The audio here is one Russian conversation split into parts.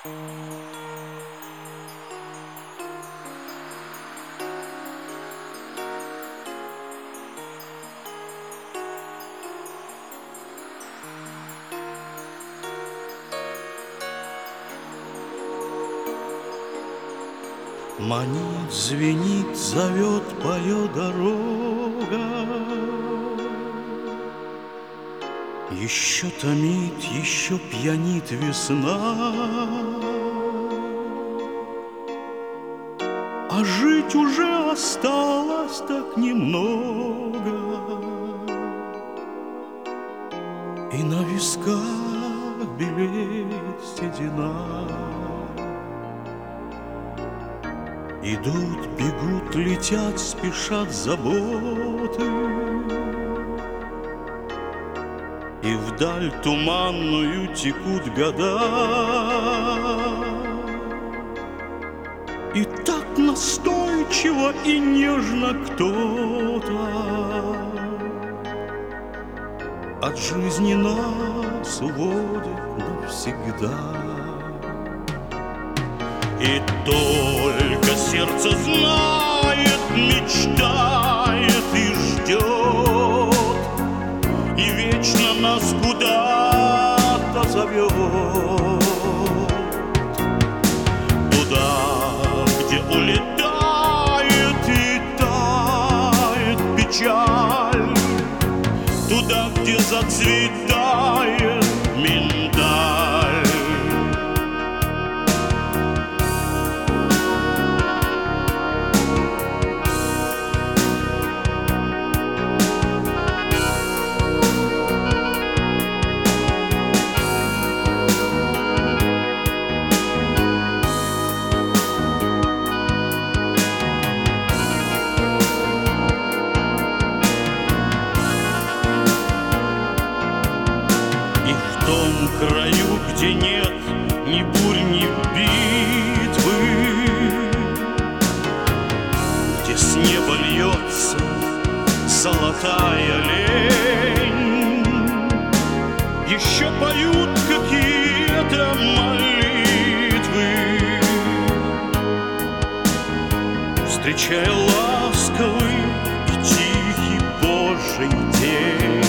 Манит, звенит, зовет, поет дорога. Еще томит, еще пьянит весна. А жить уже осталось так немного, и на висках белеет седина. Идут, бегут, летят, спешат заботы, и вдаль туманную текут года. И так настойчиво и нежно кто-то от жизни нас уводит навсегда. И только сердце знает, мечтает и ждет, и вечно нас куда-то зовет. Туда, где улетает и тает печаль, туда, где зацветает миндаль. В том краю, где нет ни бурь, ни битвы, где с неба льется золотая лень, еще поют какие-то молитвы, встречая ласковый и тихий Божий день.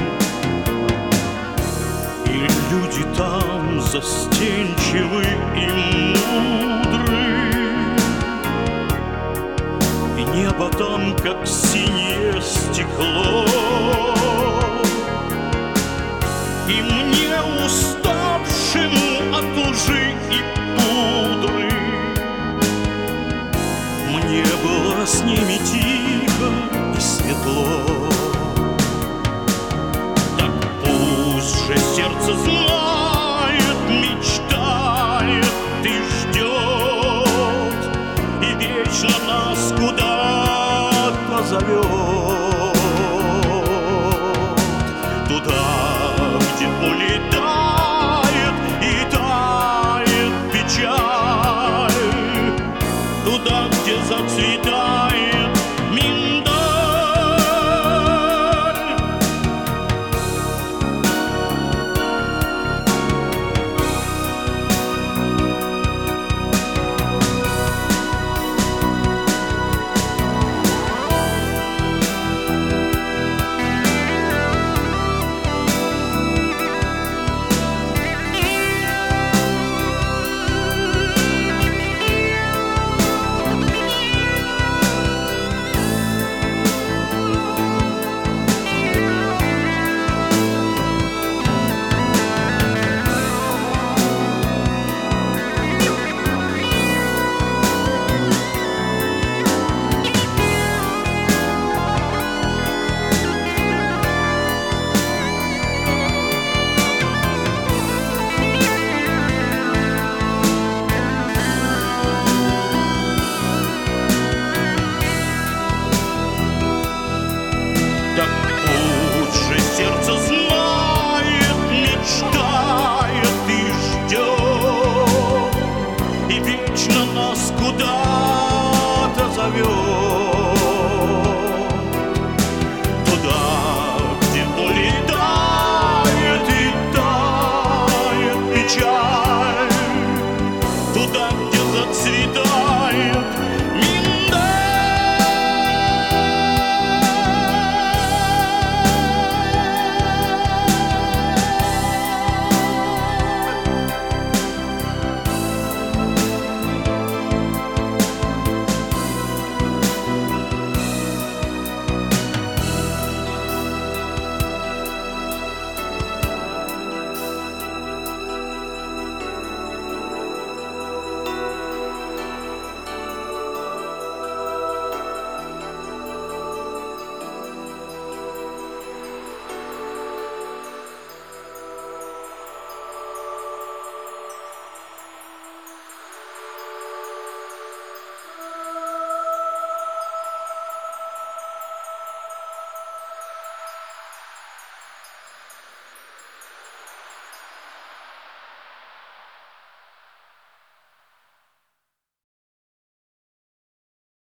Люди там застенчивы и мудры, и небо там, как синее стекло. И мне, уставшему от лжи и пудры, мне было с ними тихо и светло. Сердце знает, мечтает и ждет, и вечно нас куда-то зовет. Туда, где улетает и тает печаль, туда, где зацветает